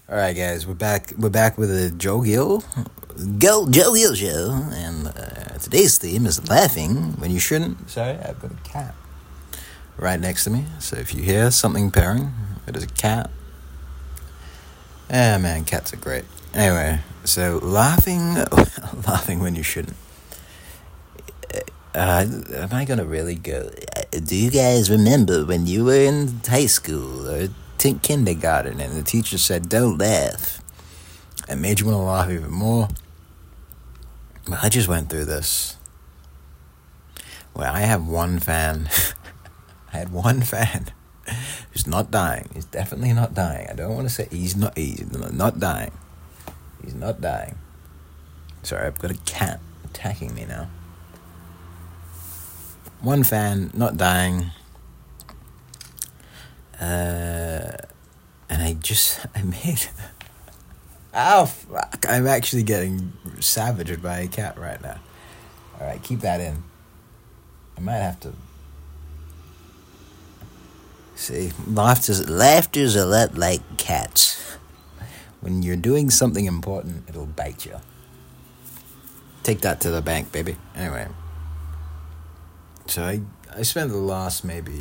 All right, guys, we're back. We're back with the Joe Gill show, and today's theme is laughing when you shouldn't. Sorry, I've got a cat right next to me, so if you hear something purring, it is a cat. Ah, man, cats are great. Anyway, so laughing when you shouldn't. Am I gonna really go? Do you guys remember when you were in high school or kindergarten and the teacher said, "Don't laugh"? It made you want to laugh even more. But I just went through this. Well, I have one fan. I had one fan who's not dying. He's definitely not dying. I don't want to say he's not dying. He's not dying. Sorry, I've got a cat attacking me now. One fan, not dying. And I made... Ow, fuck. I'm actually getting savaged by a cat right now. Alright, keep that in. I might have to... See, laughter's a lot like cats. When you're doing something important, it'll bite you. Take that to the bank, baby. Anyway. So I spent the last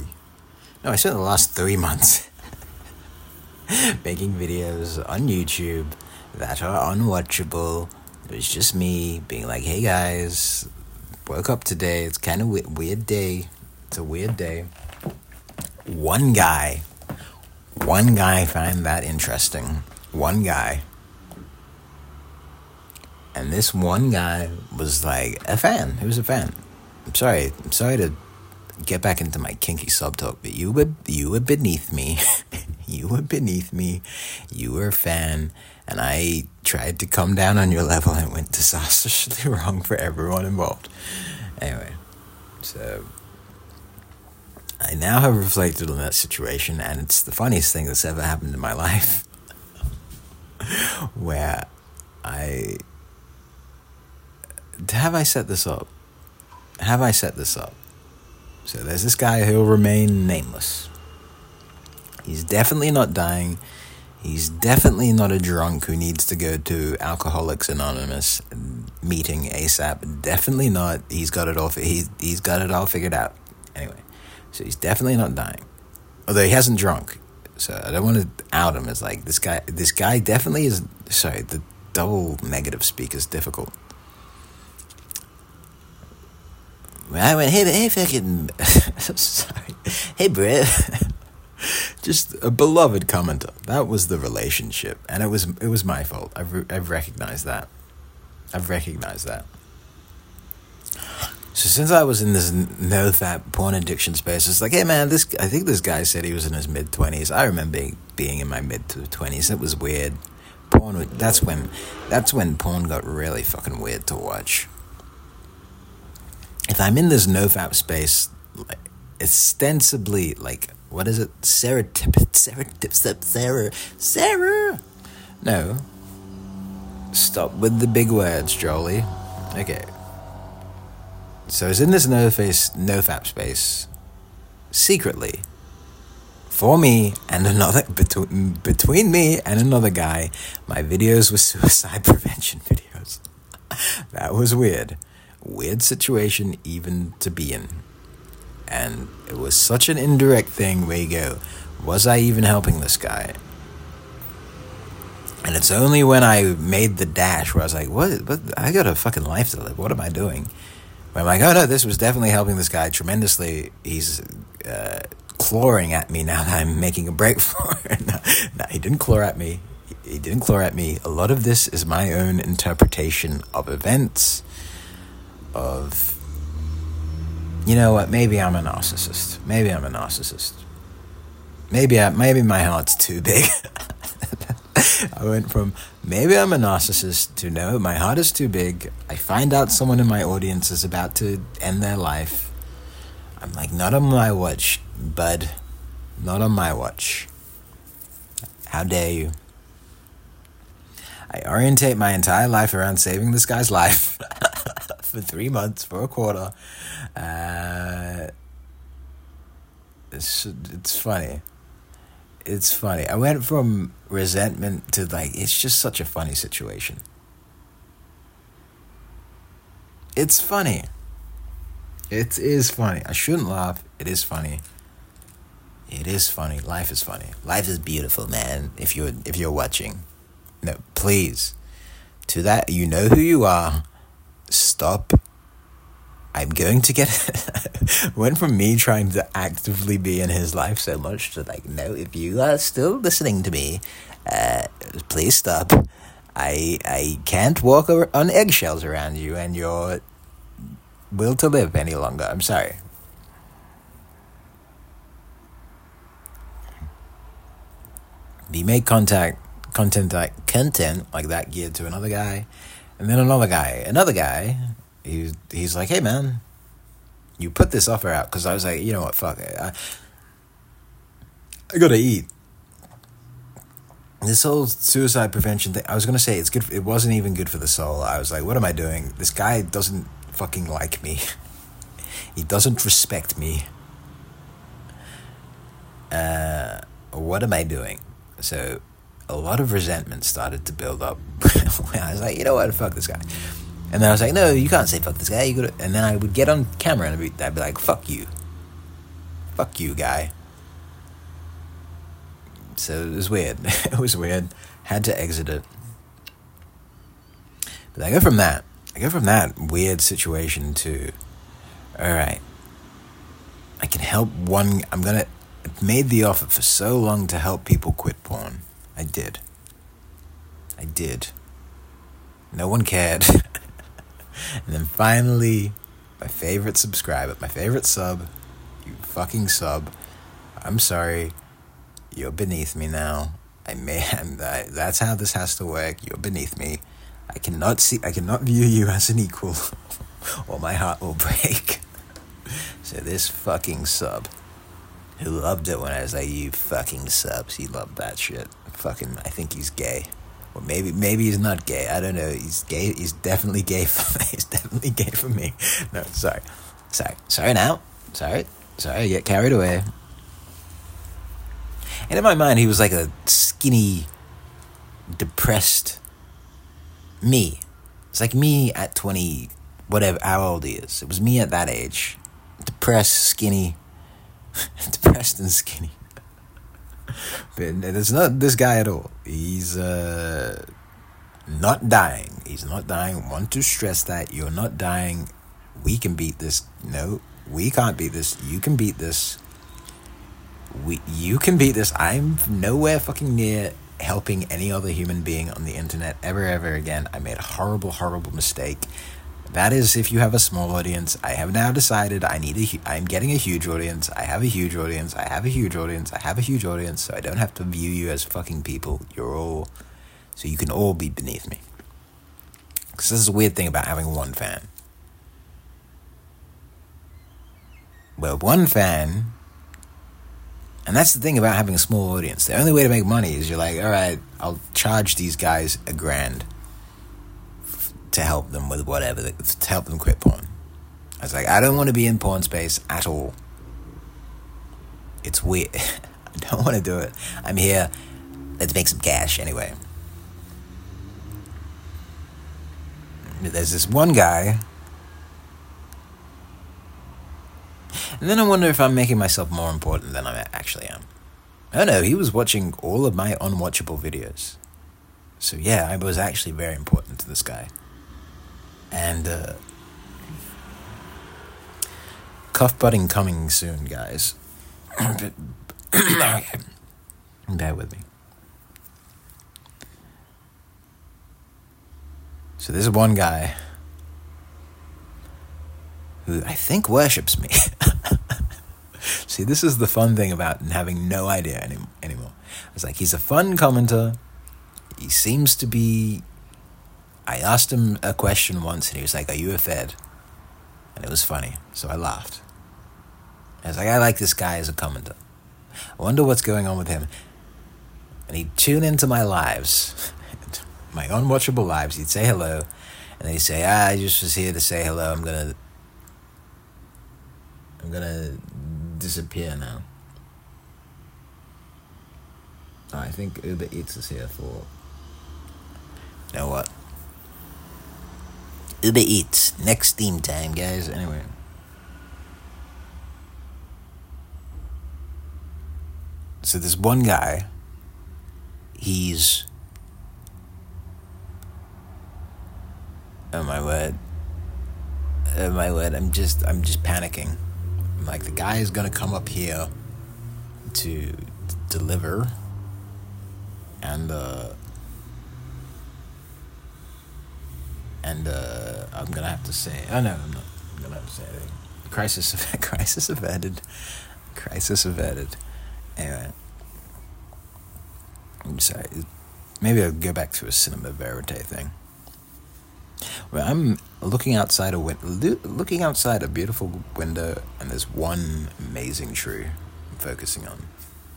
3 months making videos on YouTube that are unwatchable. It's just me being like, hey guys, woke up today. It's kind of weird day. It's a weird day. One guy found that interesting. One guy. And this one guy was like a fan. He was a fan. I'm sorry to get back into my kinky sub-talk, but you were beneath me. You were beneath me. You were a fan, and I tried to come down on your level and went disastrously wrong for everyone involved. Anyway, so I now have reflected on that situation, and it's the funniest thing that's ever happened in my life. Where have I set this up? So there's this guy who'll remain nameless. He's definitely not dying. He's definitely not a drunk who needs to go to Alcoholics Anonymous meeting ASAP. Definitely not. He's got it all. He's got it all figured out. Anyway, so he's definitely not dying. Although he hasn't drunk, so I don't want to out him as like this guy. This guy definitely is. Sorry, the double negative speak is difficult. I went, hey, fucking, sorry, hey, bro, just a beloved commenter. That was the relationship, and it was my fault. I've recognized that. So since I was in this no-fap porn addiction space, it's like, hey man, I think this guy said he was in his mid-20s. I remember being in my mid-20s. It was weird. That's when porn got really fucking weird to watch. If I'm in this no-fap space, like, ostensibly, like, what is it? Sarah. No. Stop with the big words, Jolie. Okay. So I was in this no-fap space, secretly, for me and another, between me and another guy, my videos were suicide prevention videos. That was weird. Weird situation even to be in. And it was such an indirect thing where you go, was I even helping this guy? And it's only when I made the dash where I was like, what? I got a fucking life to live. What am I doing? Where I'm like, oh no, this was definitely helping this guy tremendously. He's clawing at me now that I'm making a break for it. No, he didn't claw at me. He didn't claw at me. A lot of this is my own interpretation of events. Of, you know what, maybe I'm a narcissist. Maybe my heart's too big. I went from maybe I'm a narcissist to no, my heart is too big. I find out someone in my audience is about to end their life. I'm like, not on my watch, bud. Not on my watch. How dare you? I orientate my entire life around saving this guy's life. For 3 months, for a quarter. It's funny. It's funny. I went from resentment to like, it's just such a funny situation. It's funny. It is funny. I shouldn't laugh. It is funny. It is funny. Life is funny. Life is beautiful, man. If you're watching, no, please. To that, you know who you are. Stop. I'm going to get. Went from me trying to actively be in his life so much to like, no, if you are still listening to me, please stop. I can't walk on eggshells around you and your will to live any longer. I'm sorry. We make content like that geared to another guy, and then another guy. He's like, hey man, you put this offer out, because I was like, you know what, fuck it, I gotta eat. This whole suicide prevention thing, I was gonna say it's good. It wasn't even good for the soul. I was like, what am I doing? This guy doesn't fucking like me. He doesn't respect me. What am I doing? So a lot of resentment started to build up. I was like, you know what, fuck this guy. And then I was like, no, you can't say fuck this guy. You gotta. And then I would get on camera and I'd be like, fuck you, guy. So it was weird. It was weird. Had to exit it. But I go from that weird situation to, all right, I can help one. I made the offer for so long to help people quit porn. I did. No one cared. And then finally, my favorite subscriber, my favorite sub, you fucking sub, I'm sorry, you're beneath me now. That's how this has to work. You're beneath me. I cannot view you as an equal, or my heart will break. So this fucking sub, who loved it when I was like, you fucking subs, he loved that shit. Fucking, I think he's gay. Or maybe he's not gay. I don't know. He's gay. He's definitely gay for me. He's definitely gay for me. No, sorry now. Sorry, I get carried away. And in my mind, he was like a skinny, depressed me. It's like me at 20, whatever, how old he is. It was me at that age. Depressed, skinny. Depressed and skinny. But it's not this guy at all. He's not dying. He's not dying. Want to stress that you're not dying. We can beat this. No, we can't beat this. You can beat this. You can beat this. I'm nowhere fucking near helping any other human being on the internet ever again. I made a horrible mistake. That is, if you have a small audience. I have now decided I'm getting a huge audience. I have a huge audience. So I don't have to view you as fucking people. So you can all be beneath me. Because this is a weird thing about having one fan. Well, one fan, and that's the thing about having a small audience. The only way to make money is you're like, all right, I'll charge these guys $1,000 to help them with whatever, to help them quit porn. I was like, I don't want to be in porn space at all. It's weird. I don't want to do it. I'm here. Let's make some cash anyway. There's this one guy. And then I wonder if I'm making myself more important than I actually am. Oh no, he was watching all of my unwatchable videos. So yeah, I was actually very important to this guy. And cuff budding coming soon, guys. Okay. Bear with me. So there's one guy who I think worships me. See, this is the fun thing about having no idea anymore. It's like, he's a fun commenter. He seems to be... I asked him a question once and he was like, are you a Fed? And it was funny, so I laughed. I was like, I like this guy as a commenter. I wonder what's going on with him. And he'd tune into my lives, my unwatchable lives. He'd say hello, and he'd say, I just was here to say hello. I'm gonna disappear now. I think Uber Eats is here for... You know what? Uber Eats. Next Steam time, guys. Anyway. So this one guy, he's... Oh my word. Oh my word, I'm just panicking. Like, the guy is gonna come up here to deliver, and I'm gonna have to say, oh no, I'm not gonna have to say anything. Crisis averted. Crisis averted. Anyway, I'm sorry. Maybe I'll go back to a cinema verite thing. Well, I'm looking outside a beautiful window, and there's one amazing tree I'm focusing on.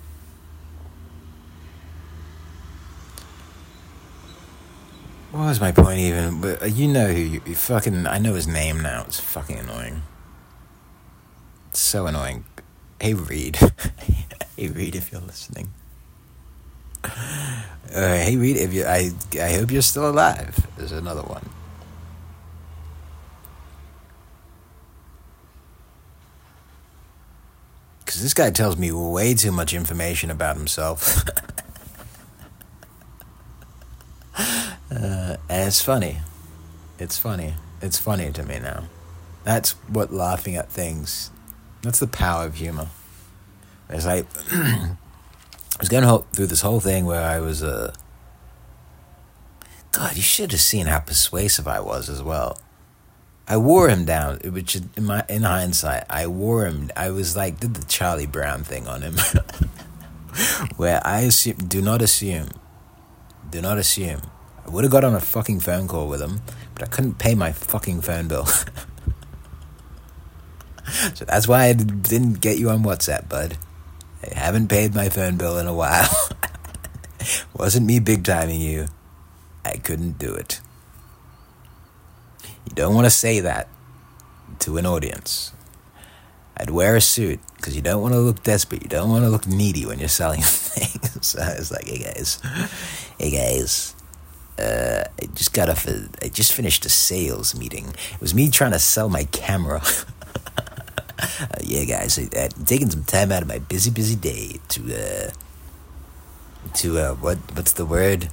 What was my point even? But you know who you fucking... I know his name now. It's fucking annoying. It's so annoying. Hey, Reed. Hey, Reed, if you're listening. Hey, Reed, if you... I hope you're still alive. There's another one. Because this guy tells me way too much information about himself. And it's funny. It's funny. It's funny to me now. That's what laughing at things... That's the power of humor. It's like... I was going through this whole thing where I was... God, you should have seen how persuasive I was as well. I wore him down, which in hindsight, I wore him... I was like, did the Charlie Brown thing on him. Where I assume... Do not assume. Do not assume. I would have got on a fucking phone call with him, but I couldn't pay my fucking phone bill. So that's why I didn't get you on WhatsApp, bud. I haven't paid my phone bill in a while. Wasn't me big-timing you. I couldn't do it. You don't want to say that to an audience. I'd wear a suit, because you don't want to look desperate. You don't want to look needy when you're selling things. So I was like, hey guys, I just finished a sales meeting. It was me trying to sell my camera. Yeah, guys, I'm taking some time out of my busy day to what's the word?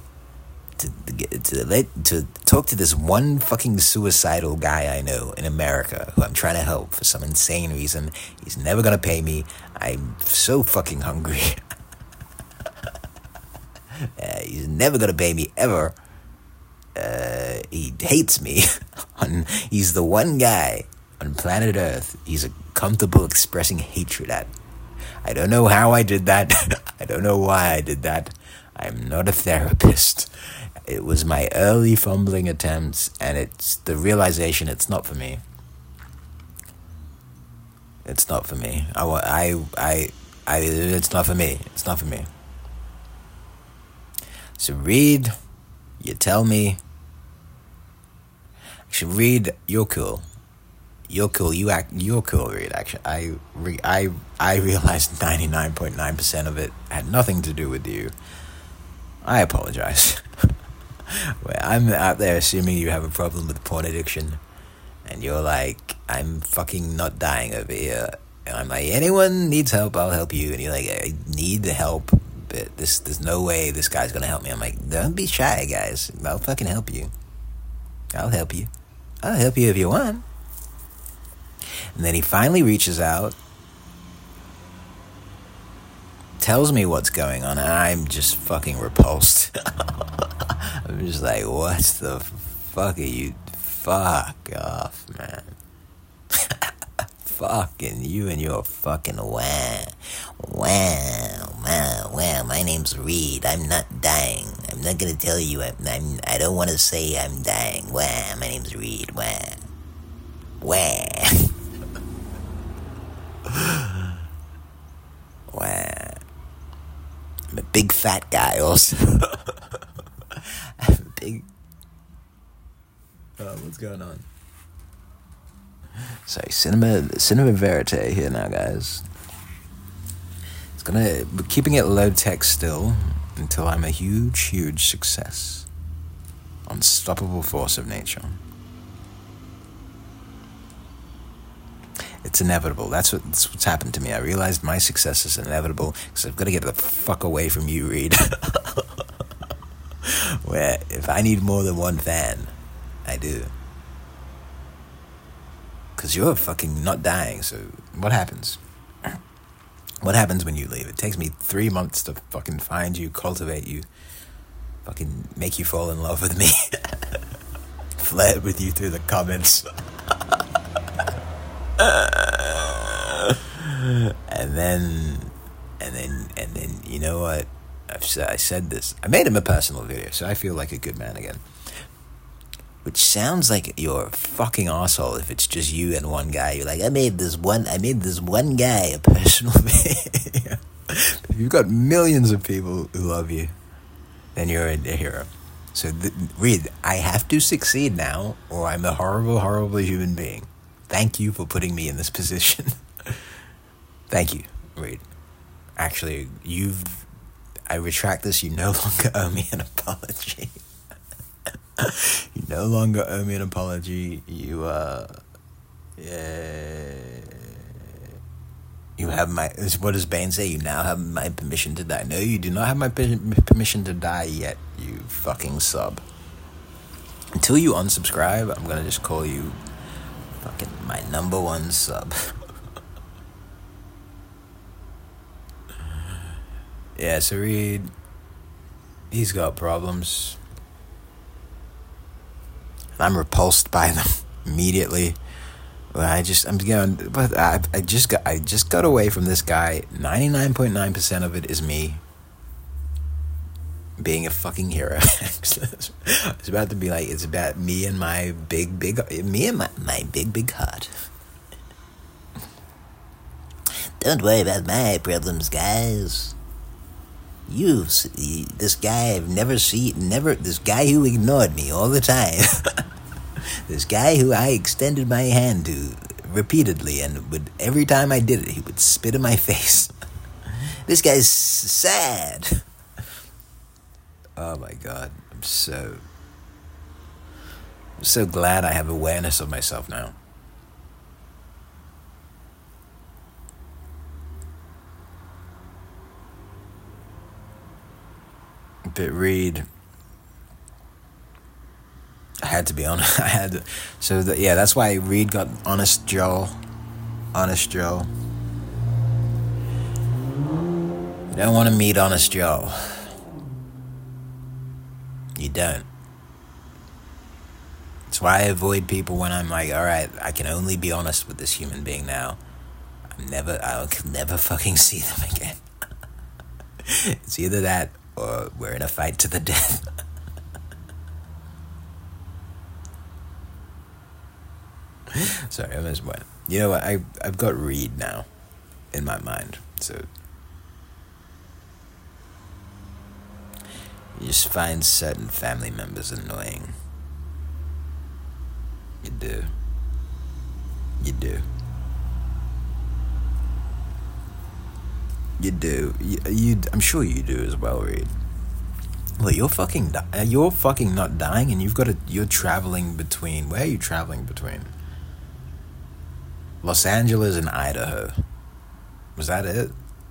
To talk to this one fucking suicidal guy I know in America who I'm trying to help for some insane reason. He's never gonna pay me. I'm so fucking hungry. He's never gonna pay me ever. He hates me. He's the one guy on planet Earth he's comfortable expressing hatred at. I don't know how I did that. I don't know why I did that. I'm not a therapist. It was my early fumbling attempts, and it's the realization it's not for me. It's not for me. It's not for me. It's not for me. So Reed, you tell me. Actually, Reed, you're cool. You're cool. You're cool, Reed. Actually, I realized 99.9% of it had nothing to do with you. I apologize. Where I'm out there assuming you have a problem with porn addiction, and you're like, I'm fucking not dying over here. And I'm like, anyone needs help, I'll help you. And you're like, I need the help, but there's no way this guy's gonna help me. I'm like, don't be shy, guys. I'll fucking help you. I'll help you. I'll help you if you want. And then he finally reaches out, tells me what's going on, and I'm just fucking repulsed. I'm just like, what the fuck are you? Fuck off, man. Fucking you and your fucking wow. My name's Reed. I'm not dying. I'm not gonna tell you. I don't want to say I'm dying. Wow, my name's Reed. Wow. Wow. I'm a big fat guy also. I'm a big... what's going on? Sorry, cinema verite here now, guys. We're keeping it low tech still. until I'm a huge, huge success. Unstoppable force of nature. It's inevitable. That's what's happened to me. I realized my success is inevitable because I've got to get the fuck away from you, Reed. Where if I need more than one fan, I do. Because you're fucking not dying, so what happens? What happens when you leave? It takes me 3 months to fucking find you, cultivate you, fucking make you fall in love with me, flirt with you through the comments. And then, you know what? I said this. I made him a personal video, so I feel like a good man again. Which sounds like you're a fucking asshole if it's just you and one guy. You're like, I made this one guy a personal video. If you've got millions of people who love you, then you're a hero. So, Reed, I have to succeed now, or I'm a horrible, horrible human being. Thank you for putting me in this position. Thank you, Reed. Actually, I retract this. You no longer owe me an apology. You no longer owe me an apology. You have my, what does Bane say? You now have my permission to die. No, you do not have my permission to die yet, you fucking sub. Until you unsubscribe, I'm gonna just call you fucking my number one sub. Yeah, so Reed, he's got problems. I'm repulsed by them immediately. I just got away from this guy. 99.9% of it is me being a fucking hero. It's about to be like, it's about me and my my big heart. Don't worry about my problems, guys. This guy this guy who ignored me all the time. This guy who I extended my hand to repeatedly, and every time I did it, he would spit in my face. This guy's sad. Oh my God. I'm so glad I have awareness of myself now. But Reed, I had to be honest. That's why Reed got Honest Joe. Honest Joe. You don't want to meet Honest Joe. You don't. That's why I avoid people when I'm like, alright, I can only be honest with this human being now. I'll never fucking see them again. It's either that or we're in a fight to the death. Sorry, I missed one. You know what? I've got Reed now in my mind. So you just find certain family members annoying. You do. You do. You do. I'm sure you do as well, Reed. Well, you're fucking not dying, and you're traveling between. Where are you traveling between? Los Angeles and Idaho. Was that it?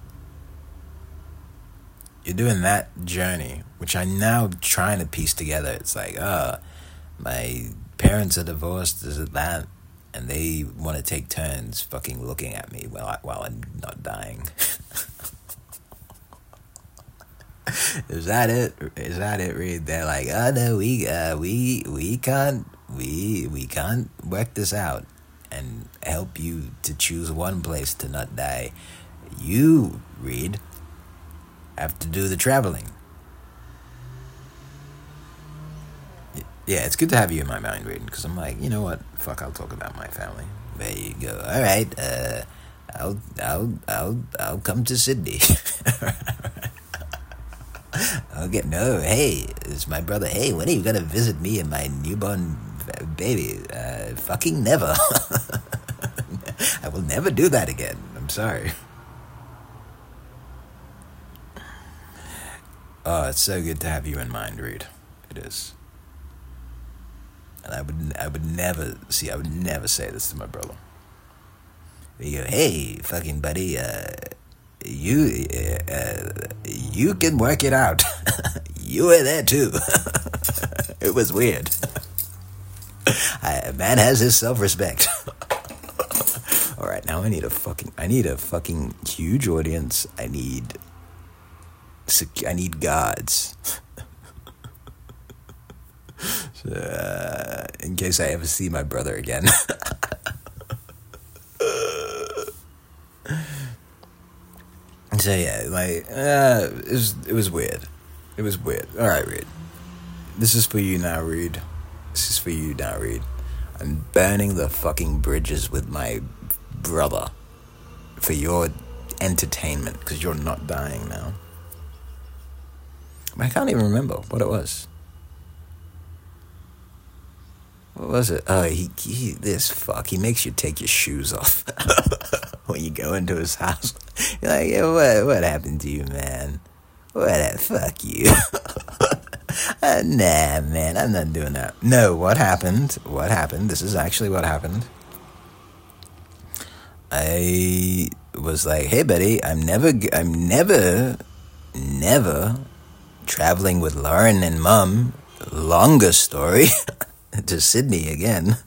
You're doing that journey, which I'm now trying to piece together. It's like, my parents are divorced, is it that? And they want to take turns fucking looking at me while I'm not dying. Is that it? Is that it, Reed? They're like, oh no, we can't work this out and help you to choose one place to not die. You, Reed, have to do the traveling. Yeah, it's good to have you in my mind, Reed, because I'm like, you know what? Fuck, I'll talk about my family. There you go. All right, I'll come to Sydney. Hey, it's my brother. Hey, when are you gonna visit me and my newborn baby? Fucking never. I will never do that again. I'm sorry. Oh, it's so good to have you in mind, Reed. It is. And I would never say this to my brother. You go, hey, fucking buddy, you can work it out. You were there too. It was weird. A man has his self-respect. All right, now I need a fucking huge audience. I need guards. So, in case I ever see my brother again. So yeah, it was weird. It was weird. All right, Reed. This is for you now, Reed. I'm burning the fucking bridges with my brother for your entertainment, because you're not dying now. I can't even remember what it was. What was it? Oh, he makes you take your shoes off when you go into his house. You're like, yeah, what happened to you, man? Fuck you. Nah, man, I'm not doing that. No, what happened? This is actually what happened. I was like, hey, buddy, I'm never traveling with Lauren and Mum. Longer story. To Sydney again.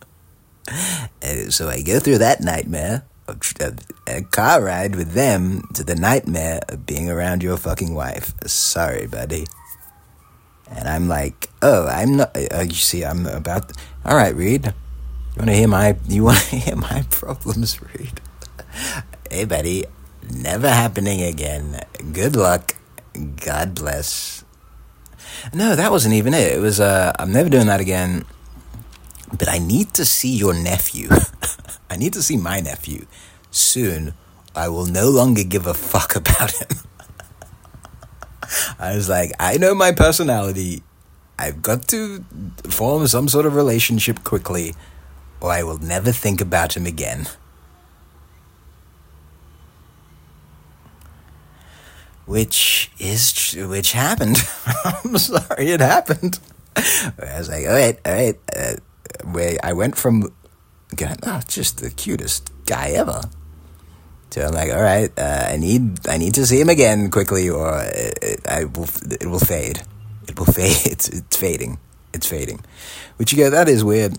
So I go through that nightmare of a car ride with them to the nightmare of being around your fucking wife. Sorry, buddy. And I'm like, oh, I'm not. You see, I'm about. All right, Reed. You want to hear my problems, Reed? Hey, buddy. Never happening again. Good luck. God bless. No, that wasn't even it. It was, I'm never doing that again. But I need to see your nephew. I need to see my nephew. Soon, I will no longer give a fuck about him. I was like, I know my personality. I've got to form some sort of relationship quickly, or I will never think about him again. Which happened. I'm sorry, it happened. I was like, all right. I went from going, oh, just the cutest guy ever, to I'm like, all right, I need to see him again quickly, or it will fade. It will fade. It's fading. Which you go, that is weird.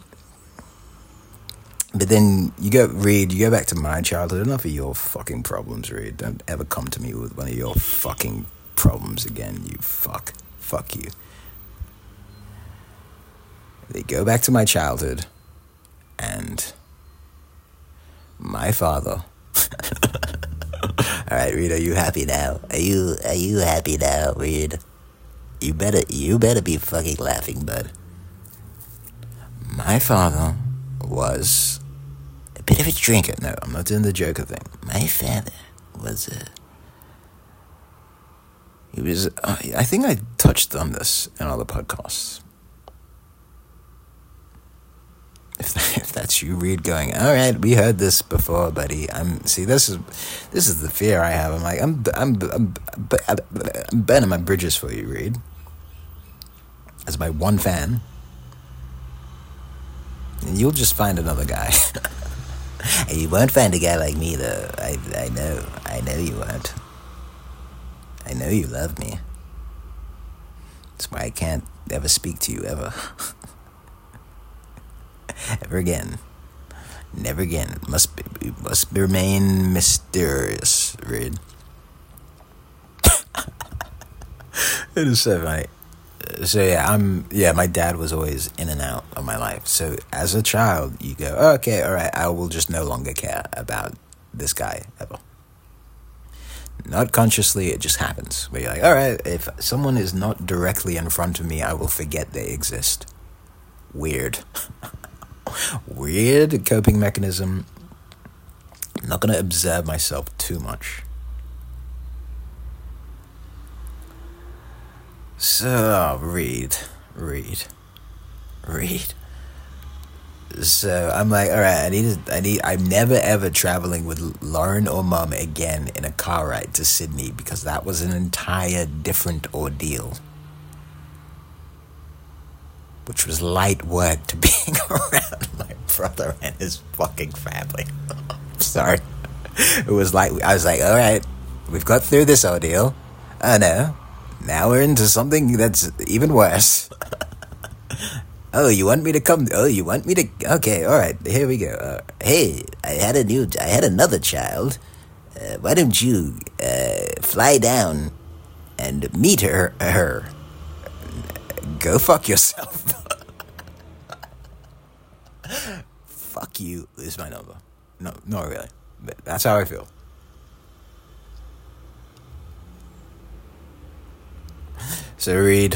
But then you go back to my childhood. Enough of your fucking problems, Reed. Don't ever come to me with one of your fucking problems again, you fuck. Fuck you. They go back to my childhood, and my father. All right, Reed, are you happy now? Are you happy now, Reed? You better be fucking laughing, bud. My father was a bit of a drinker. No, I'm not doing the joker thing. My father was he was, I think I touched on this in other podcasts. If that's you, Reed, going, all right, we heard this before, buddy. This is the fear I have. I'm like, I'm burning my bridges for you, Reed. As my one fan. And you'll just find another guy. And you won't find a guy like me, though. I know you won't. I know you love me. That's why I can't ever speak to you ever. Ever again. Never again. It must remain mysterious, Reed. It is so funny. So yeah, my dad was always in and out of my life. So as a child, you go, oh, okay, all right, I will just no longer care about this guy ever. Not consciously, it just happens. Where you're like, all right, if someone is not directly in front of me, I will forget they exist. Weird. Weird coping mechanism. I'm not going to observe myself too much. So, Reed. So I'm like, all right, I'm never ever traveling with Lauren or Mum again in a car ride to Sydney because that was an entire different ordeal. Which was light work to being around my brother and his fucking family. Sorry. It was like, I was like, all right, we've got through this ordeal. Oh no, now we're into something that's even worse. Oh, you want me to come? Oh, you want me to? Okay, all right, here we go. Hey, I had another child. Why don't you fly down and meet her? Go fuck yourself. Fuck you is my number. No, not really, but that's how I feel. So Reed,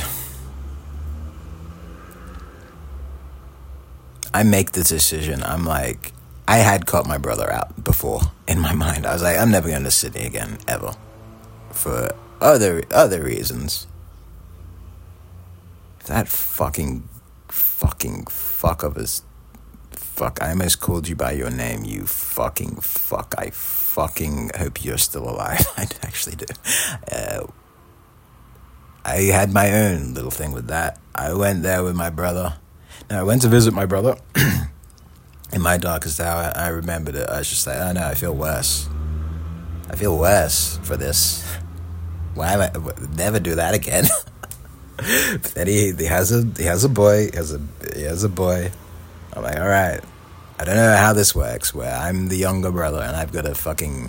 I make the decision. I'm like, I had caught my brother out before in my mind. I was like, I'm never going to Sydney again, ever. For other reasons. That fucking fuck of his... Fuck, I almost called you by your name, you fucking fuck. I fucking hope you're still alive. I actually do. I had my own little thing with that. I went there with my brother. Now, I went to visit my brother. In my darkest hour, I remembered it. I was just like, oh no, I feel worse. I feel worse for this. Why am I... Never do that again. But then he has a boy. He has a boy. I'm like, all right. I don't know how this works, where I'm the younger brother and I've got to fucking...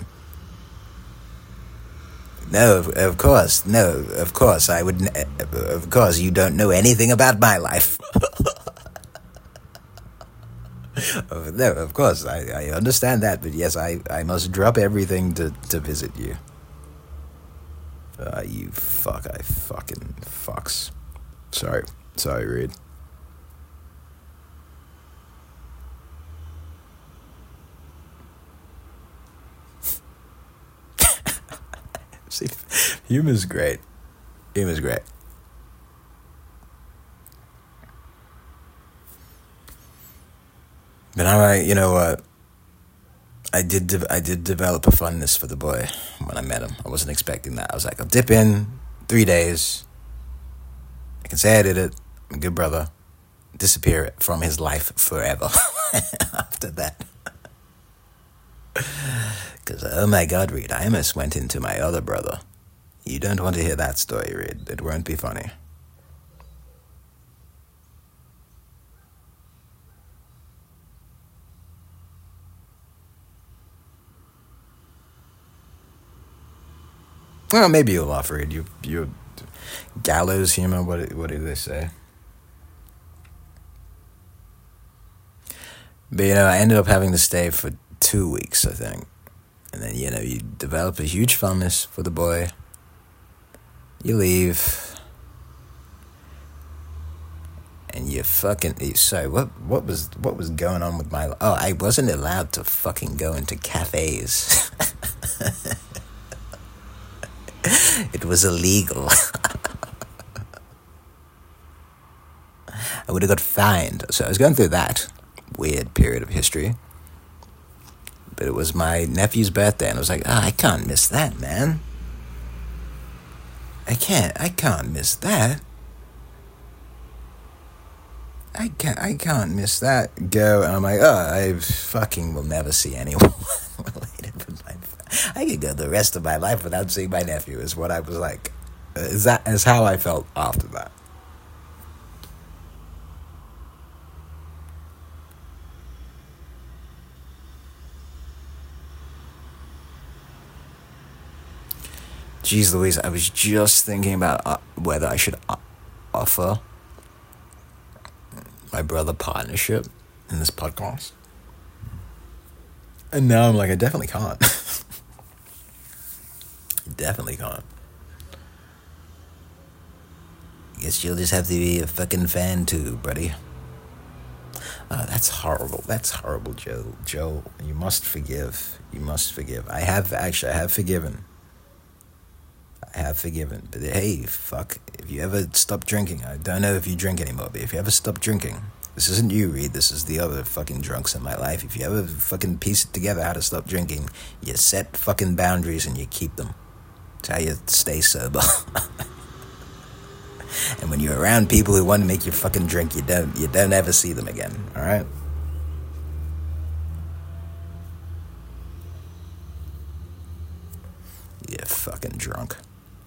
No, of course. No, of course. I would... Of course, you don't know anything about my life. No, of course. I understand that, but yes, I must drop everything to visit you. You fuck. I fucking fucks. Sorry, Reed. See, humor's great. Humor's great. But I'm like, you know what? I did develop a fondness for the boy when I met him. I wasn't expecting that. I was like, I'll dip in 3 days. I can say I did it. I'm a good brother. Disappear from his life forever after that. Because, oh my God, Reed, I almost went into my other brother. You don't want to hear that story, Reed. It won't be funny. Well, maybe you'll laugh, Reed. You gallows humor. What do they say? But I ended up having to stay for 2 weeks, I think. And then you develop a huge fondness for the boy. You leave. And you fucking... Sorry, what was going on with my... Oh, I wasn't allowed to fucking go into cafes. It was illegal. I would have got fined. So I was going through that weird period of history. But it was my nephew's birthday, and I was like, I can't miss that, man. I can't miss that. I can't miss that. Go, and I'm like, I fucking will never see anyone related with my... I could go the rest of my life without seeing my nephew, is what I was like. Is how I felt after that. Jeez Louise, I was just thinking about whether I should offer my brother partnership in this podcast. And now I'm like, I definitely can't. Definitely can't. Guess you'll just have to be a fucking fan too, buddy. That's horrible. That's horrible, Joe. Joe, you must forgive. You must forgive. I have forgiven. I have forgiven. But hey, fuck, if you ever stop drinking, I don't know if you drink anymore, but if you ever stop drinking, this isn't you, Reed, this is the other fucking drunks in my life. If you ever fucking piece it together how to stop drinking, you set fucking boundaries and you keep them. It's how you stay sober. And when you're around people who want to make you fucking drink, you don't ever see them again, alright? You fucking drunk.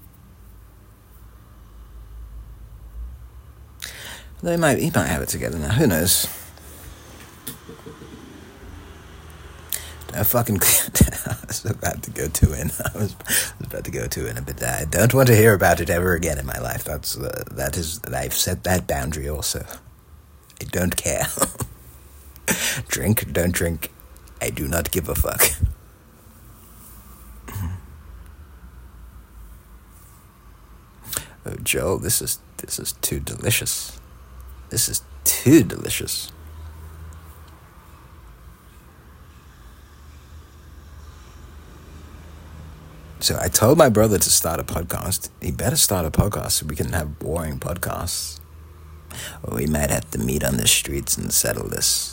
He might have it together now. Who knows? I fucking. I was about to go two in. I was about to go two in, but I don't want to hear about it ever again in my life. That is. I've set that boundary also. I don't care. Drink, don't drink. I do not give a fuck. Oh, Joel, this is too delicious. This is too delicious. So I told my brother to start a podcast. He better start a podcast so we can have boring podcasts. Or we might have to meet on the streets and settle this.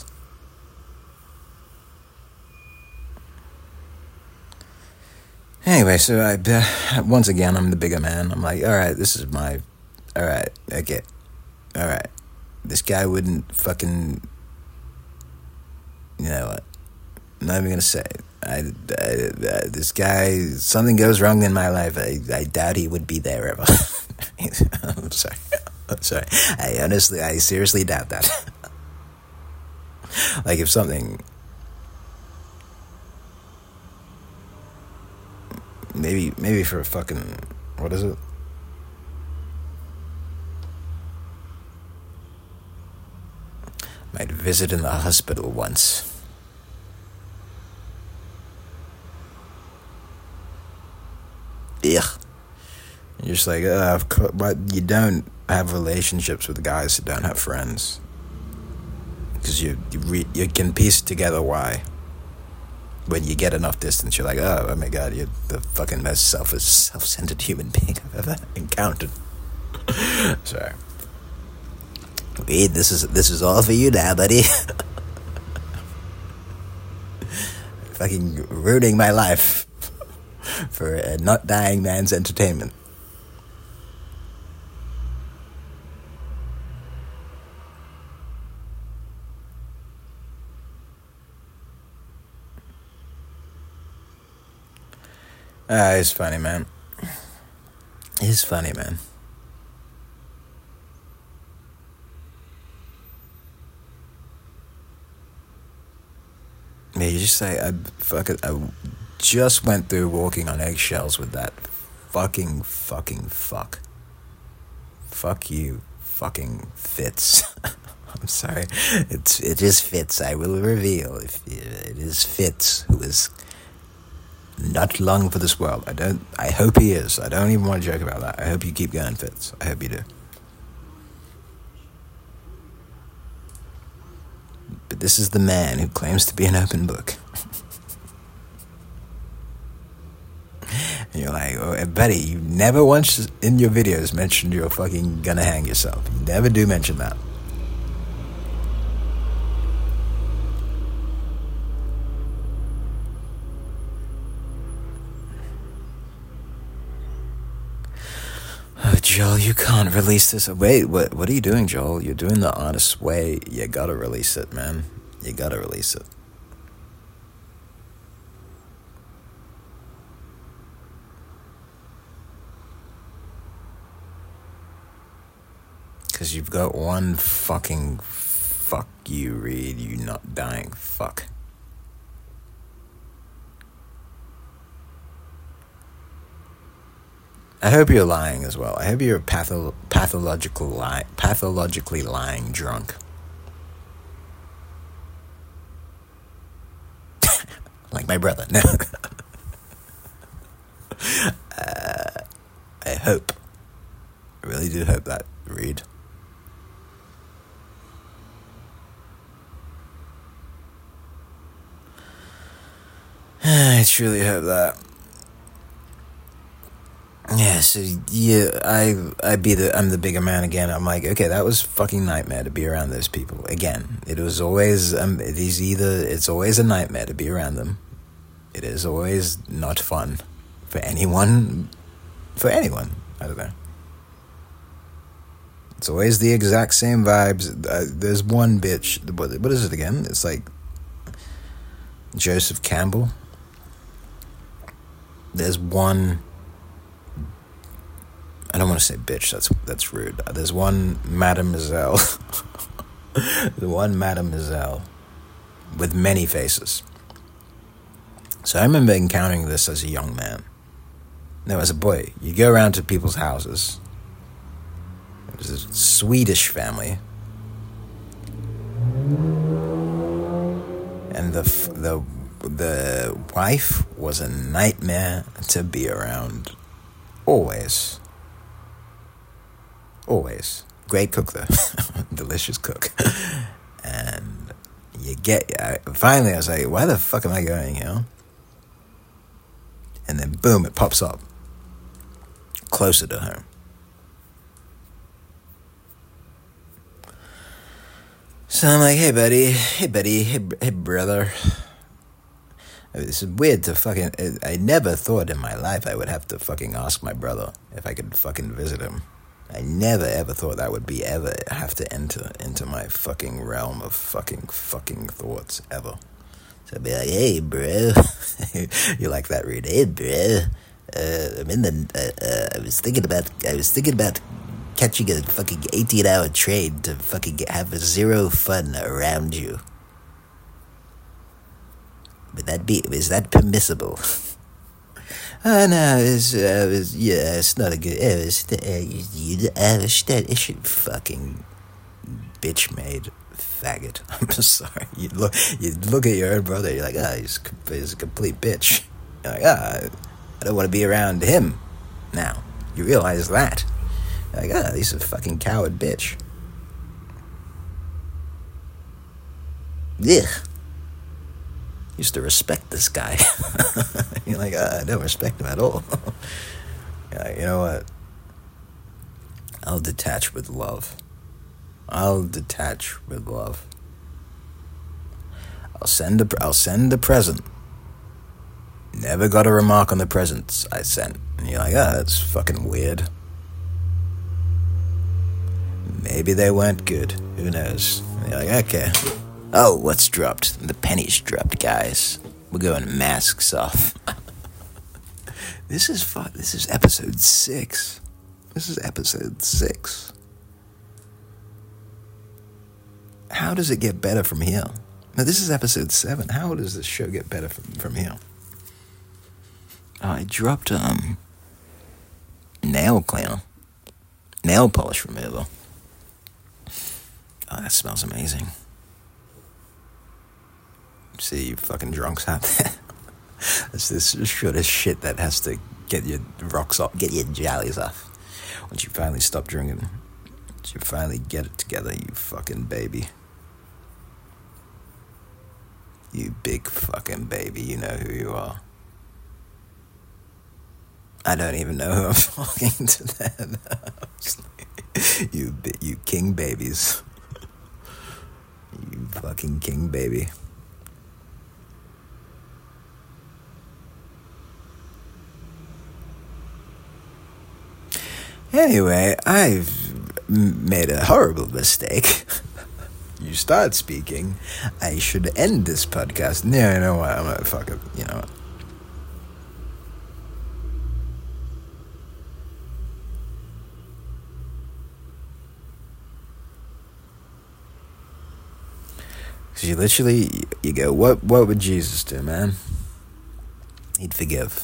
Anyway, so once again, I'm the bigger man. I'm like, alright, alright, okay. Alright. This guy wouldn't fucking... You know what? I'm not even gonna say it. This guy, something goes wrong in my life. I doubt he would be there ever. I'm sorry. I seriously doubt that. Like if something... Maybe for a fucking... What is it? Might visit in the hospital once. Ugh. You're just like, but you don't have relationships with guys who don't have friends. Because you can piece together why. When you get enough distance, you're like, oh my god, you're the fucking most self-centered human being I've ever encountered. Sorry. Reed, this is all for you now, buddy. Fucking ruining my life for a not dying man's entertainment. It's funny, man. It's funny, man. Yeah, you just say, I just went through walking on eggshells with that fucking fuck. Fuck you, fucking Fitz. I'm sorry. It is Fitz. I will reveal if it is Fitz who is not long for this world. I hope he is. I don't even want to joke about that. I hope you keep going, Fitz. I hope you do. But this is the man who claims to be an open book. And you're like, oh, buddy, you never once in your videos mentioned you're fucking gonna hang yourself. You never do mention that. Oh, Joel, you can't release this. Wait, what are you doing, Joel? You're doing the honest way. You gotta release it, man. You gotta release it. Because you've got one fucking fuck you, Reed. You not dying fuck. I hope you're lying as well. I hope you're pathologically lying drunk. Like my brother. No. I hope. I really do hope that, Reed. I truly hope that. Yeah, so yeah, I'm the bigger man again. I'm like, okay, that was fucking nightmare to be around those people again. It was always it's always a nightmare to be around them. It is always not fun for anyone. For anyone, I don't know. It's always the exact same vibes. There's one bitch. What is it again? It's like Joseph Campbell. There's one. I don't want to say bitch. That's rude. There's one mademoiselle. The one mademoiselle with many faces. So I remember encountering this as a young man. No, as a boy, you go around to people's houses. It was a Swedish family, and the wife was a nightmare to be around. Always. Great cook though. Delicious cook. And finally I was like, why the fuck am I going here? And then boom, it pops up closer to home. So I'm like, hey buddy, hey brother. It's weird to fucking... I never thought in my life I would have to fucking ask my brother if I could fucking visit him. I never ever thought that would be ever have to enter into my fucking realm of fucking thoughts ever. So I'd be like, hey bro, you like that read? Hey bro, I'm in the. I was thinking about catching a fucking 18-hour train to fucking have zero fun around you. Is that permissible? No, it's not a good. It should fucking bitch made faggot. I'm just sorry. You look at your own brother. You're like, he's a complete bitch. You're like, I don't want to be around him. Now you realize that. You're like, he's a fucking coward bitch. Ugh. Used to respect this guy. You're like, I don't respect him at all. Yeah, you know what? I'll detach with love. I'll send a present. Never got a remark on the presents I sent. And you're like, that's fucking weird. Maybe they weren't good. Who knows? And you're like, okay. Oh, what's dropped? The pennies dropped, guys. We're going masks off. This is episode 6. How does it get better from here? Now, this is episode 7. How does this show get better from here? I dropped nail polish remover. Oh, that smells amazing. See you fucking drunks out there. It's this sort of shit that has to get your rocks off, get your jollies off. Once you finally stop drinking, once you finally get it together, you fucking baby. You big fucking baby, you know who you are. I don't even know who I'm talking to then. You king babies. You fucking king baby. Anyway, I've made a horrible mistake. You start speaking. I should end this podcast. No, you know what? I'm gonna fuck it. You know what? Because you go, what would Jesus do, man? He'd forgive.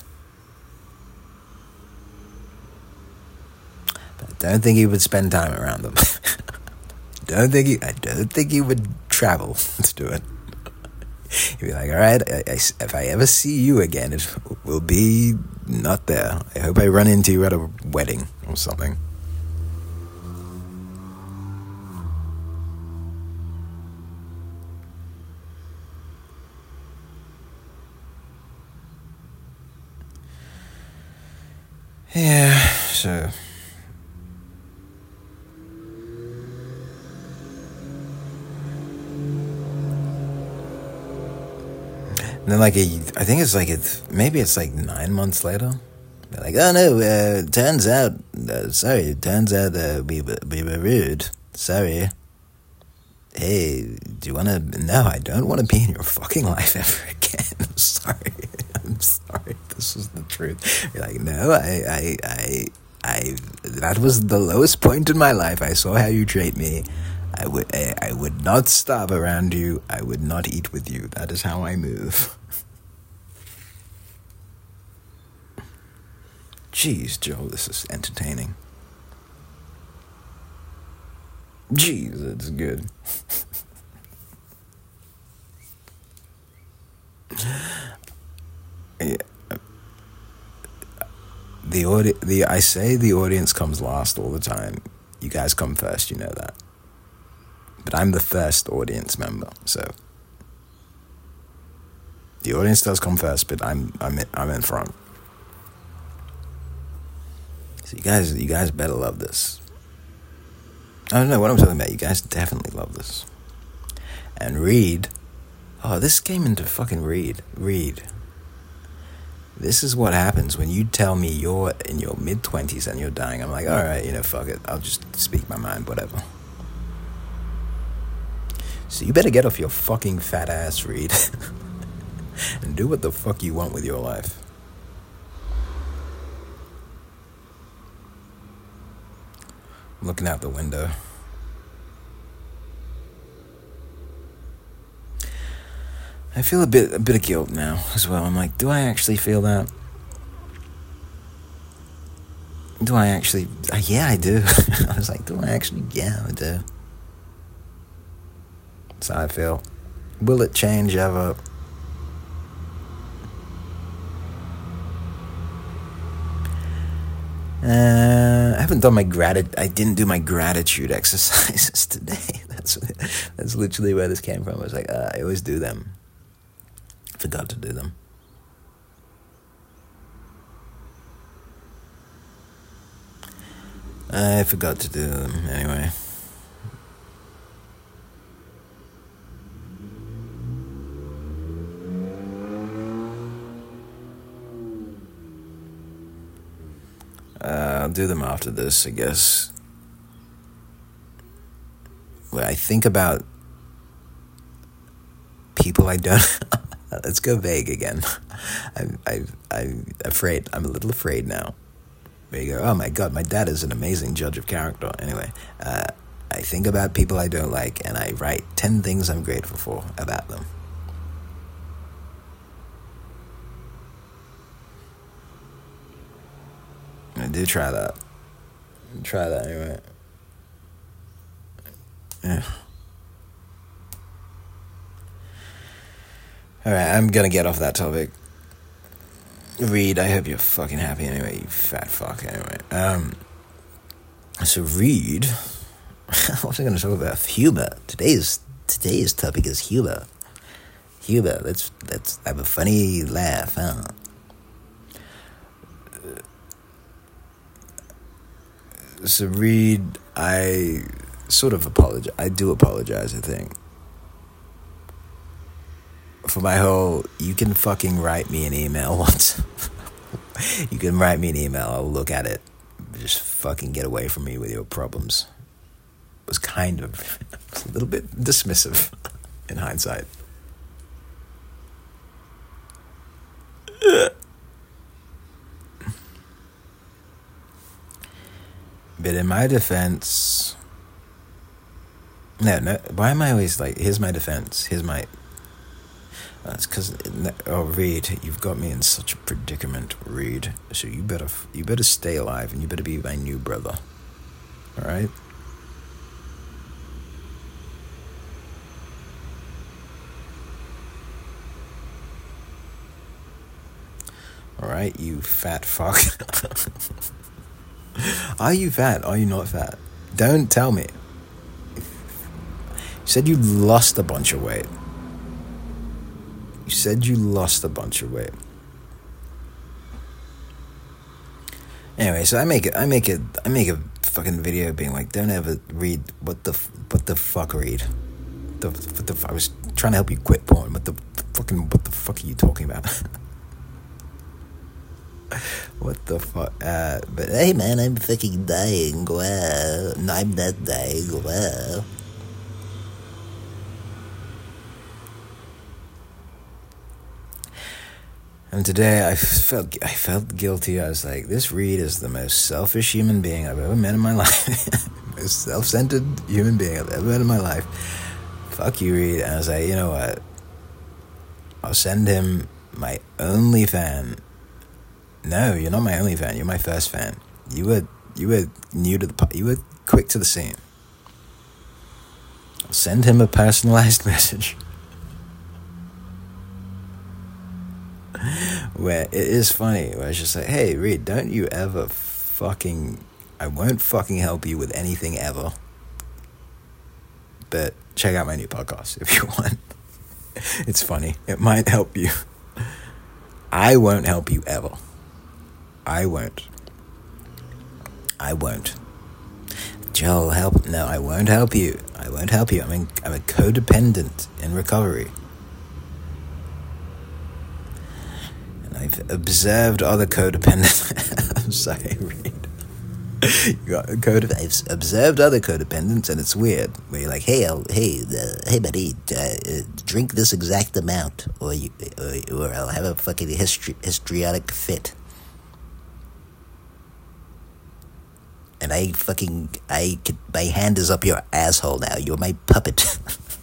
But I don't think he would spend time around them. I don't think he would travel to do it. He'd be like, all right, if I ever see you again, it will be not there. I hope I run into you at a wedding or something. Yeah, so. And then I think it's maybe it's like 9 months later. They're like, oh no, turns out, we were rude. Sorry. Hey, do you want to? No, I don't want to be in your fucking life ever again. I'm sorry. I'm sorry. This is the truth. You're like, no, that was the lowest point in my life. I saw how you treat me. I would not stop around you. I would not eat with you. That is how I move. Jeez, Joel, this is entertaining. Jeez, it's good. Yeah. I say the audience comes last all the time. You guys come first, you know that. But I'm the first audience member, so the audience does come first, but I'm in front. So you guys better love this. I don't know what I'm talking about. You guys definitely love this. And Reed, this came into fucking Reed. This is what happens when you tell me you're in your mid-20s and you're dying. I'm like, all right, fuck it. I'll just speak my mind, whatever. So you better get off your fucking fat ass, Reed, and do what the fuck you want with your life. I'm looking out the window. I feel a bit of guilt now as well. I'm like, do I actually feel that? Do I actually? Yeah, I do. I was like, do I actually? Yeah, I do. That's how I feel. Will it change ever? I haven't done I didn't do my gratitude exercises today. That's literally where this came from. I was like, I always do them. Forgot to do them. I forgot to do them anyway. I'll do them after this, I guess. Where I think about people I don't. Let's go vague again. I'm afraid. I'm a little afraid now. There you go. Oh my god, my dad is an amazing judge of character. Anyway, I think about people I don't like, and I write 10 things I'm grateful for about them. I do try that. Try that anyway. Yeah. Alright, I'm gonna get off that topic. Reed, I hope you're fucking happy anyway, you fat fuck. Anyway, so Reed, what was I gonna talk about? Humor. Today's topic is humor. Humor. Let's have a funny laugh, huh? So Reed, I sort of apologize. I do apologize, I think. For my whole, you can fucking write me an email once. You can write me an email, I'll look at it. Just fucking get away from me with your problems. It was kind of a little bit dismissive in hindsight. But in my defense, no, why am I always like, here's my defense, that's because, Reed, you've got me in such a predicament, Reed, so you better stay alive, and you better be my new brother, alright? Alright, you fat fuck. Are you fat? Are you not fat? Don't tell me. You said you lost a bunch of weight. Anyway, so I make a fucking video being like, don't ever read what the fuck read. I was trying to help you quit porn. What the fuck are you talking about? What the fuck? But hey, man, I'm fucking dying. Wow, no, I'm not dying. Wow. And today I felt guilty. I was like, this Reed is the most selfish human being I've ever met in my life. Most self-centered human being I've ever met in my life. Fuck you, Reed. And I was like, you know what? I'll send him my only fan. No, you're not my only fan. You're my first fan. You were new to you were quick to the scene. I'll send him a personalized message. Where it is funny, where it's just like, hey, Reed, don't you ever I won't fucking help you with anything ever. But check out my new podcast if you want. It's funny. It might help you. I won't help you ever. I won't. Joel, help. No, I won't help you. I'm a codependent in recovery. I've observed other codependents. I'm sorry, Reed. I've observed other codependents, and it's weird. Where you're like, hey, buddy, drink this exact amount, or I'll have a fucking histrionic fit. And my hand is up your asshole now. You're my puppet.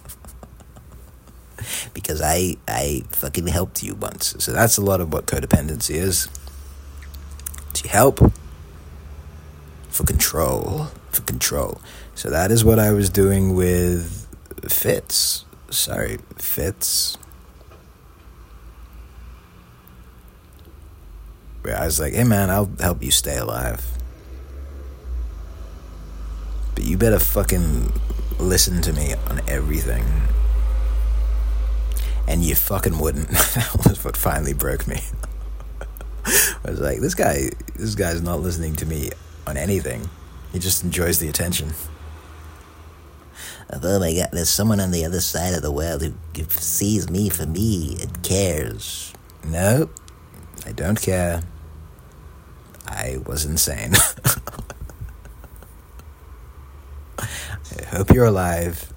Because I fucking helped you once. So that's a lot of what codependency is. To help for control. So that is what I was doing with Fitz. Where I was like, hey man, I'll help you stay alive. But you better fucking listen to me on everything. And you fucking wouldn't. That was what finally broke me. I was like, this guy's not listening to me on anything. He just enjoys the attention. Oh my God, there's someone on the other side of the world who sees me for me and cares. Nope, I don't care. I was insane. I hope you're alive.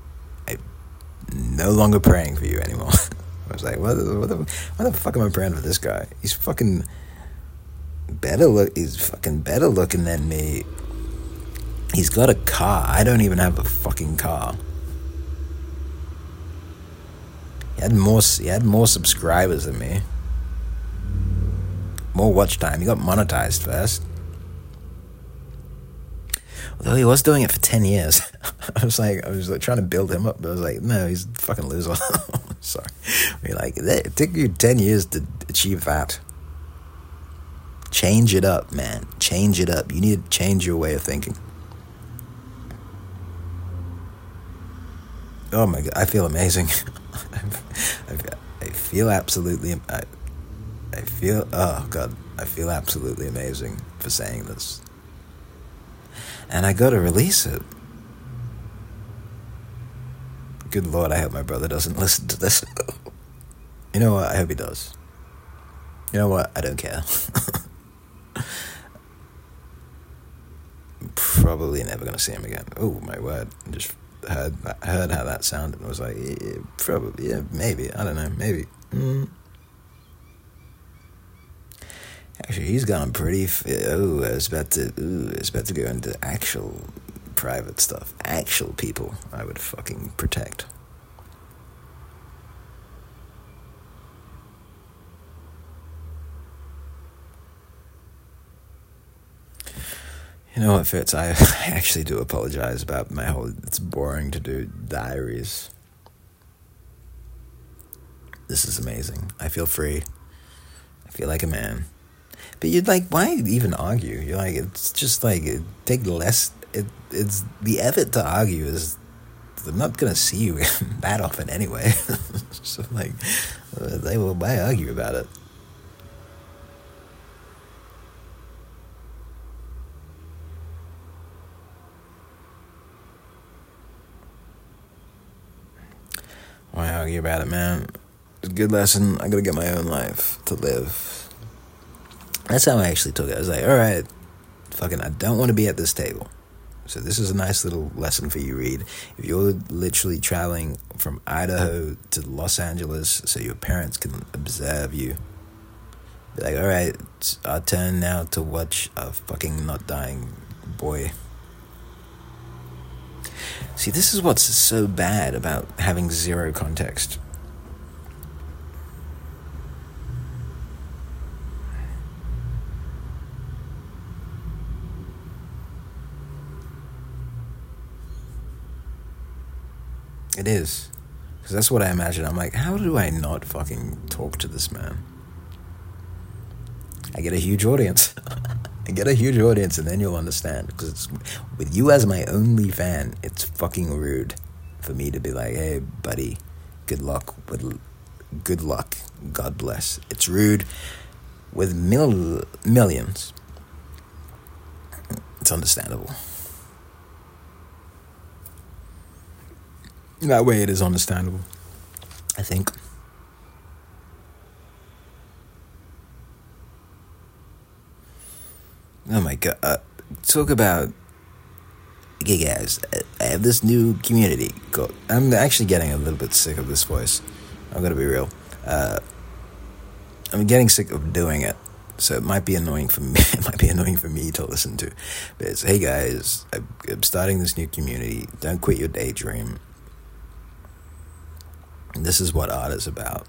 No longer praying for you anymore. I was like, why the fuck am I praying for this guy? He's fucking better looking than me. He's got a car. I don't even have a fucking car. He had more subscribers than me. More watch time. He got monetized first. Although he was doing it for 10 years. I was like trying to build him up, but I was like, no, he's a fucking loser. Sorry. We're like, it took you 10 years to achieve that. Change it up, man. Change it up. You need to change your way of thinking. Oh my God, I feel amazing. I feel absolutely, I feel absolutely amazing for saying this. And I gotta release it. Good Lord, I hope my brother doesn't listen to this. You know what? I hope he does. You know what? I don't care. Probably never gonna see him again. Oh my word! I just heard how that sounded and was like, probably, yeah, maybe. I don't know, maybe. Actually, he's gone pretty. It's about to go into actual private stuff. Actual people I would fucking protect. You know what, Fitz? I actually do apologize about my whole... It's boring to do diaries. This is amazing. I feel free. I feel like a man. But you're like, why even argue? You're like, it's just like, take less... It's the effort to argue is... I'm not going to see you that often anyway. So like, why argue about it? argue about it, man. It's a good lesson. I gotta get my own life to live. That's how I actually took it. I was like, alright, fucking, I don't want to be at this table. So this is a nice little lesson for you, Reed. If you're literally traveling from Idaho to Los Angeles so your parents can observe you, be like, alright, it's our turn now to watch a fucking not dying boy. See, this is what's so bad about having zero context. It is. Because that's what I imagine. I'm like, how do I not fucking talk to this man? I get a huge audience. And then you'll understand. Because with you as my only fan, it's fucking rude for me to be like, hey, buddy, good luck. God bless. It's rude with millions. It's understandable. That way it is understandable, I think. Oh my god. Talk about... Okay, guys, I have this new community called... I'm actually getting a little bit sick of this voice. I'm gonna be real. I'm getting sick of doing it, so it might be annoying for me. It might be annoying for me to listen to. But it's, hey guys, I'm starting this new community. Don't quit your daydream. This is what art is about.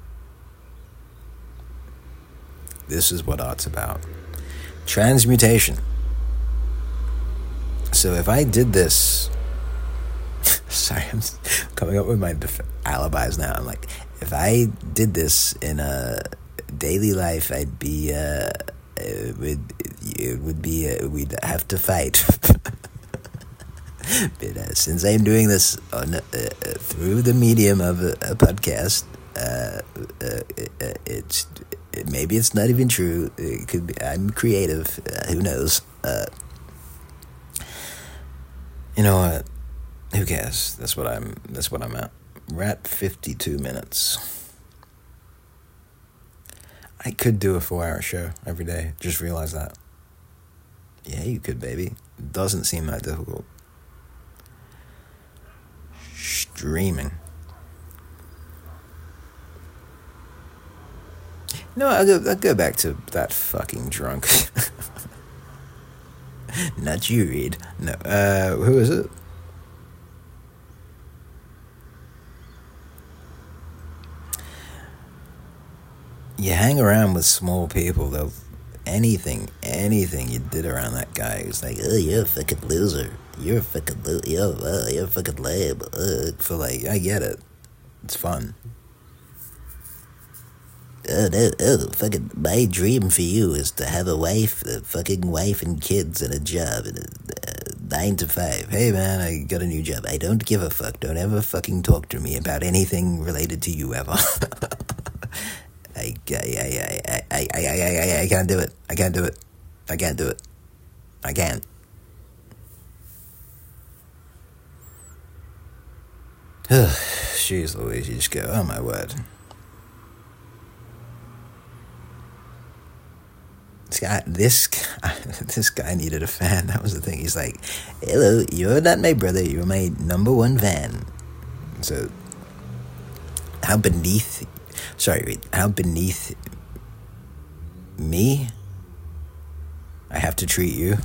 This is what art's about. Transmutation. So if I did this... Sorry, I'm coming up with my alibis now. I'm like, if I did this in a daily life, I'd be... we'd have to fight. But since I'm doing this on through the medium of a podcast, maybe it's not even true. It could be. I'm creative. Who knows? You know what? Who cares? That's what I'm at. We're at 52 minutes. I could do a 4-hour show every day. Just realize that. Yeah, you could, baby. It doesn't seem that difficult. Streaming. No, I'll go back to that fucking drunk. Not you, Reed. No, who is it? You hang around with small people, they'll... Anything you did around that guy, it's like, oh, you're a fucking loser. You're a fucking you're a fucking lame. For like, I get it. It's fun. Oh, fucking, my dream for you is to have a fucking wife and kids and a job and a 9 to 5. Hey man, I got a new job. I don't give a fuck. Don't ever fucking talk to me about anything related to you ever. I can't do it. I can't do it. I can't do it. I can't. Jeez Louise, you just go, oh my word. This guy needed a fan. That was the thing. He's like, hello, you're not my brother. You're my number one fan. So, how beneath me I have to treat you.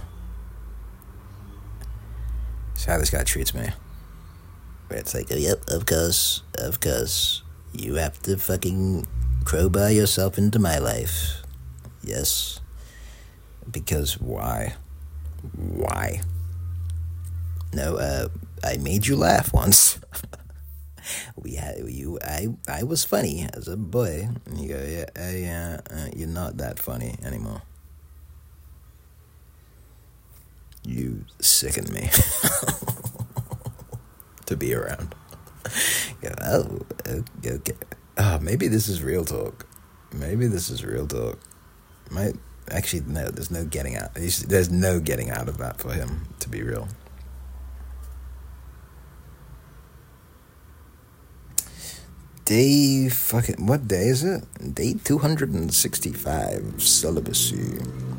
That's how this guy treats me. Where it's like, oh, yep, of course. You have to fucking crowbar yourself into my life. Yes. Because why? No, I made you laugh once. I was funny as a boy. And you go, yeah, you're not that funny anymore. You sicken me to be around. Go, oh, okay. Oh, maybe this is real talk. Actually, no, there's no getting out. There's no getting out of that for him, to be real. what day is it? Day 265 of celibacy.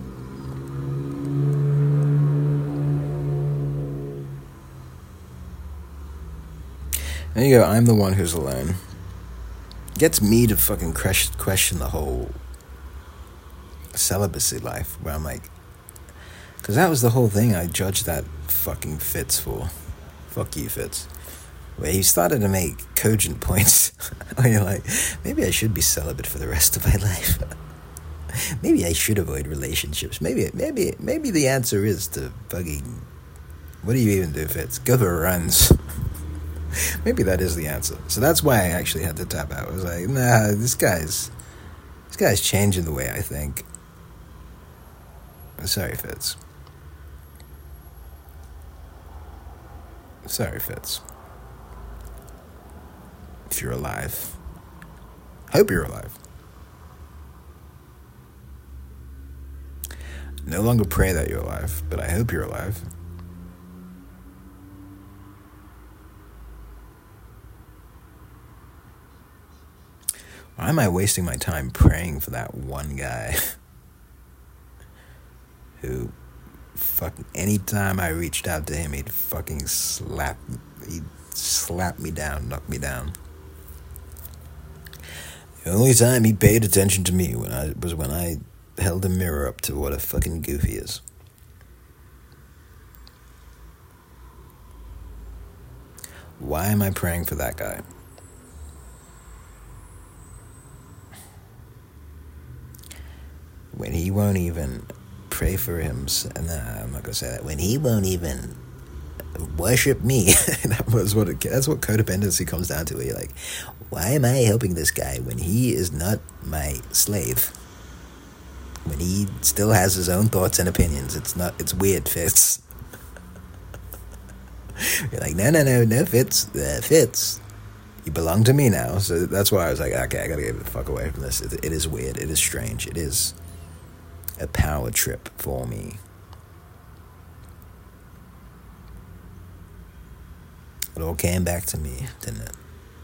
There you go, I'm the one who's alone. Gets me to fucking question the whole celibacy life, where I'm like, because that was the whole thing I judged that fucking Fitz for. Fuck you, Fitz. Where he started to make cogent points where you're like, maybe I should be celibate for the rest of my life. Maybe I should avoid relationships. Maybe the answer is to fucking, what do you even do, Fitz? Go for runs. Maybe that is the answer. So that's why I actually had to tap out. I was like, nah, this guy's changing the way I think. Sorry, Fitz. Sorry, Fitz. If you're alive. Hope you're alive. No longer pray that you're alive, but I hope you're alive. Why am I wasting my time praying for that one guy who fucking anytime I reached out to him, he'd slap me down, knock me down. The only time he paid attention to me was when I held a mirror up to what a fucking goof he is. Why am I praying for that guy? When he won't even pray for him, I'm not gonna say that. When he won't even worship me, that's what codependency comes down to. Where you're like, why am I helping this guy when he is not my slave? When he still has his own thoughts and opinions, it's weird, Fitz. You're like, no, Fitz. You belong to me now. So that's why I was like, okay, I gotta get the fuck away from this. It is weird. It is strange. It is a power trip for me. It all came back to me, didn't it?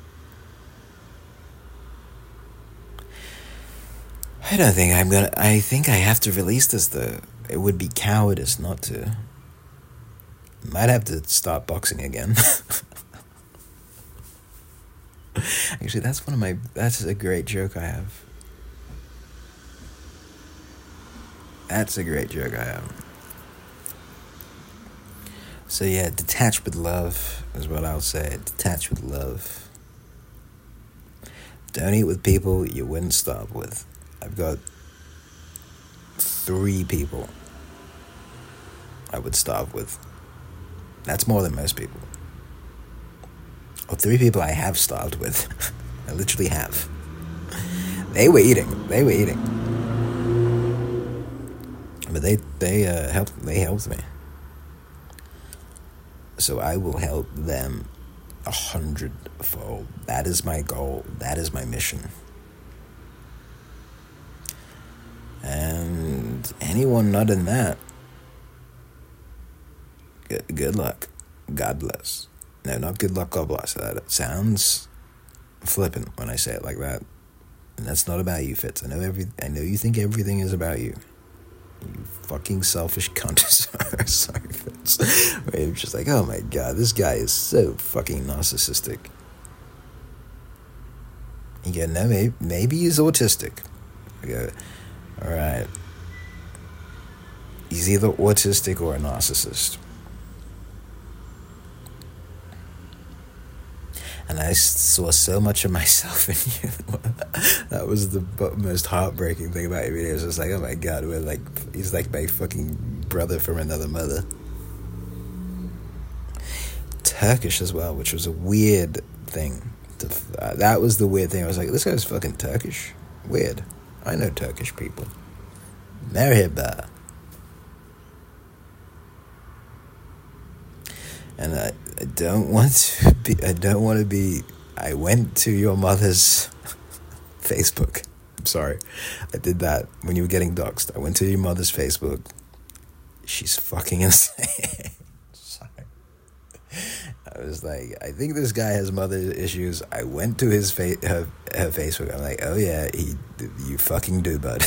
I think I have to release this, though. It would be cowardice not to. Might have to start boxing again. Actually, that's a great joke I have. That's a great joke I have. So yeah, detach with love is what I'll say. Detach with love. Don't eat with people you wouldn't stop with. I've got 3 people I would starve with. That's more than most people. Or 3 people I have starved with. I literally have. They were eating. But they helped me. So I will help them 100-fold. That is my goal. That is my mission. And anyone not in that, good luck. God bless. No, not good luck, God bless. That sounds flippant when I say it like that. And that's not about you, Fitz. I know you think everything is about you. You fucking selfish cunt. Sorry, Fitz. Where you're just like, oh my god, this guy is so fucking narcissistic. You go, no, maybe he's autistic. I go, alright. He's either autistic or a narcissist. And I saw so much of myself in you. That was the most heartbreaking thing about your videos. It was like, oh my god, he's like my fucking brother from another mother. Turkish as well, which was a weird thing. That was the weird thing. I was like, this guy's fucking Turkish. Weird. I know Turkish people. Merhaba. And I don't want to be. I went to your mother's Facebook. I'm sorry. I did that when you were getting doxxed. I went to your mother's Facebook. She's fucking insane. Sorry. I was like, I think this guy has mother issues. I went to his her Facebook. I'm like, oh yeah, you fucking do, bud.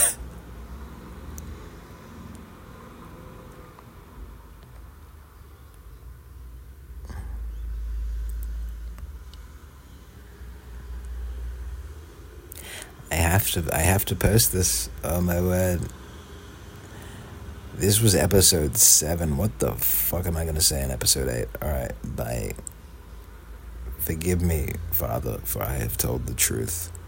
I have to post this. Oh my word. This was episode 7. What the fuck am I gonna say in episode 8? Alright, bye. Forgive me, Father, for I have told the truth.